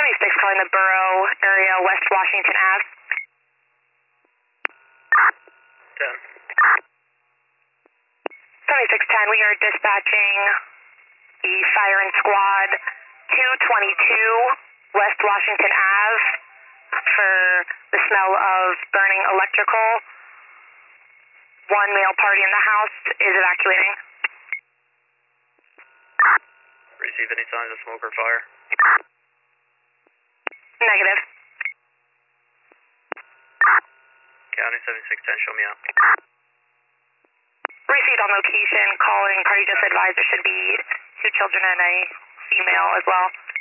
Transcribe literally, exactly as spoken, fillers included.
seventy-six calling the Borough area, West Washington Ave. ten. seventy-six ten, we are dispatching the fire and squad two twenty-two West Washington Ave for the smell of burning electrical. One male party in the house is evacuating. Receive any signs of smoke or fire? Negative. County seventy-six ten, show me out. Received on location, calling party just advised there should be two children and a female as well.